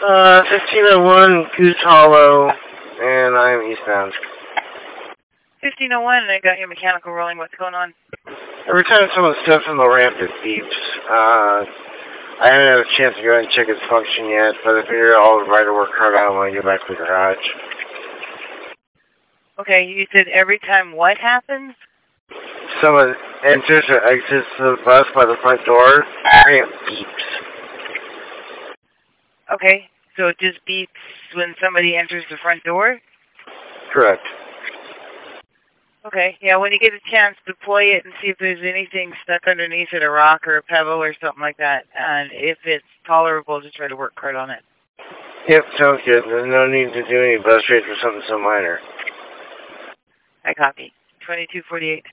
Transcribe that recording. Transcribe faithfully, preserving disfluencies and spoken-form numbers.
Uh, fifteen oh one Goose Hollow, and I'm eastbound. fifteen oh one, and I got your mechanical rolling. What's going on? Every time someone steps on the ramp, it beeps. Uh, I haven't had a chance to go and check its function yet, but I figure I'll write a work hard on when I get back to the garage. Okay, you said every time what happens? Someone enters or exits the bus by the front door, ramp beeps. Okay, so it just beeps when somebody enters the front door? Correct. Okay, yeah, when you get a chance, deploy it and see if there's anything stuck underneath it, a rock or a pebble or something like that. And if it's tolerable, just try to work hard on it. Yep, sounds good. There's no need to do any bus rates for something so minor. I copy. twenty-two forty-eight.